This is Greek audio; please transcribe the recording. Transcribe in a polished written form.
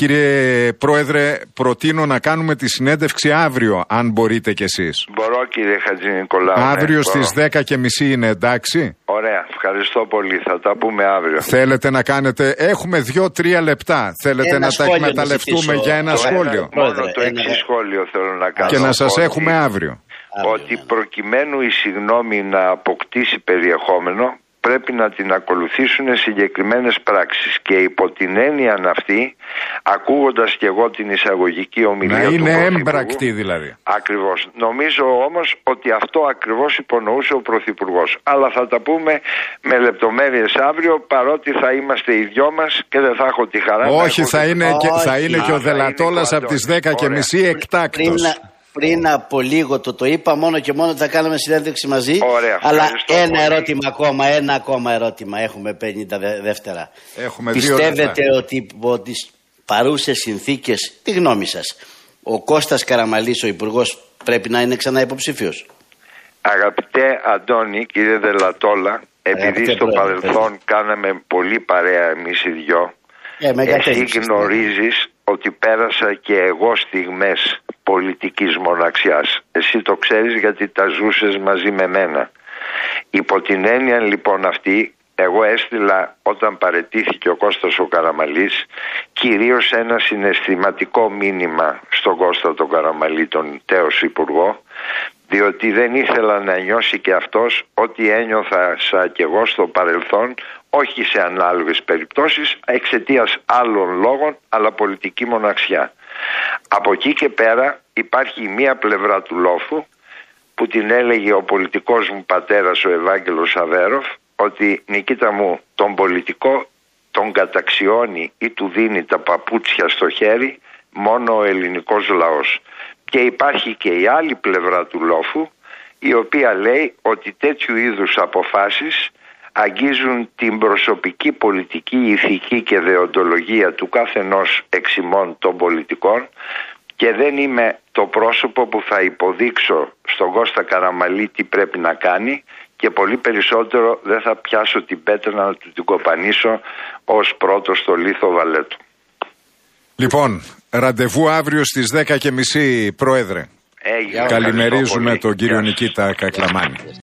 Κύριε Πρόεδρε, προτείνω να κάνουμε τη συνέντευξη αύριο, αν μπορείτε κι εσείς. Μπορώ, κύριε Χατζηνικολάου. Αύριο στις 10:30 είναι εντάξει? Ωραία, ευχαριστώ πολύ. Θα τα πούμε αύριο. Θέλετε να κάνετε, έχουμε 2-3 λεπτά. Θέλετε να τα εκμεταλλευτούμε για ένα σχόλιο? Μόνο το εξής σχόλιο θέλω να κάνω. Και να σας έχουμε αύριο. Ότι προκειμένου η συγγνώμη να αποκτήσει περιεχόμενο, πρέπει να την ακολουθήσουν συγκεκριμένες πράξεις. Και υπό την έννοια αυτή, ακούγοντας και εγώ την εισαγωγική ομιλία του Πρωθυπουργού, να είναι έμπρακτη δηλαδή. Ακριβώς. Νομίζω όμως ότι αυτό ακριβώς υπονοούσε ο Πρωθυπουργός. Αλλά θα τα πούμε με λεπτομέρειες αύριο, παρότι θα είμαστε οι δυο μας και δεν θα έχω τη χαρά. Όχι, θα είναι και ο Δελατόλας από τις 10:30 εκτάκτος. Πριν από λίγο το είπα, μόνο και μόνο θα κάναμε συνέντευξη μαζί. Ωραία, αλλά ένα ακόμα ερώτημα. Έχουμε 50 δεύτερα. Πιστεύετε ότι από τις παρούσες συνθήκες, τη γνώμη σας, ο Κώστας Καραμαλής, ο Υπουργός, πρέπει να είναι ξανά υποψήφιος? Αγαπητέ Αντώνη, κύριε Δελατόλα, επειδή στο παρελθόν κάναμε πολύ παρέα εμείς οι δυο, εσύ γνωρίζεις ότι πέρασα και εγώ στιγμές πολιτικής μοναξιάς. Εσύ το ξέρεις γιατί τα ζούσες μαζί με μένα. Υπό την έννοια λοιπόν αυτή, εγώ έστειλα όταν παραιτήθηκε ο Κώστας ο Καραμαλής κυρίως ένα συναισθηματικό μήνυμα στον Κώστα τον Καραμαλή, τον τέος Υπουργό, διότι δεν ήθελα να νιώσει και αυτός ότι ένιωθα κι εγώ στο παρελθόν, όχι σε ανάλογες περιπτώσεις, εξαιτίας άλλων λόγων, αλλά πολιτική μοναξιά. Από εκεί και πέρα υπάρχει μία πλευρά του λόφου που την έλεγε ο πολιτικός μου πατέρας, ο Ευάγγελος Αβέροφ, ότι Νικήτα μου, τον πολιτικό τον καταξιώνει ή του δίνει τα παπούτσια στο χέρι μόνο ο ελληνικός λαός. Και υπάρχει και η άλλη πλευρά του λόφου, η οποία λέει ότι τέτοιου είδους αποφάσεις αγγίζουν την προσωπική πολιτική, ηθική και δεοντολογία του καθενός εξημών των πολιτικών και δεν είμαι το πρόσωπο που θα υποδείξω στον Κώστα Καραμαλή τι πρέπει να κάνει και πολύ περισσότερο δεν θα πιάσω την πέτρα να του την κοπανίσω ως πρώτο στο λίθο βαλέτου. Λοιπόν, ραντεβού αύριο στις 10:30, Πρόεδρε. Έγινε. Καλημερίζουμε τον κύριο Νικήτα Κακλαμάνη.